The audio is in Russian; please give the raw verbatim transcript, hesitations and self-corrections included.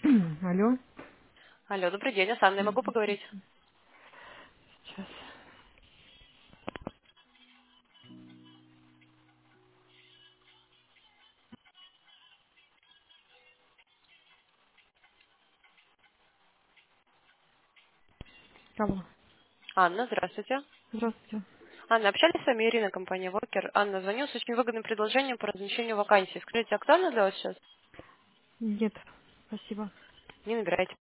Алло. Алло, добрый день, я с Анной могу поговорить? Сейчас. Алло. Анна, здравствуйте. Здравствуйте. Анна, общались с вами Ирина, компания Вокер. Анна, звоню с очень выгодным предложением по размещению вакансий. Скажите, актуально для вас сейчас? Нет, спасибо. Не набирайте.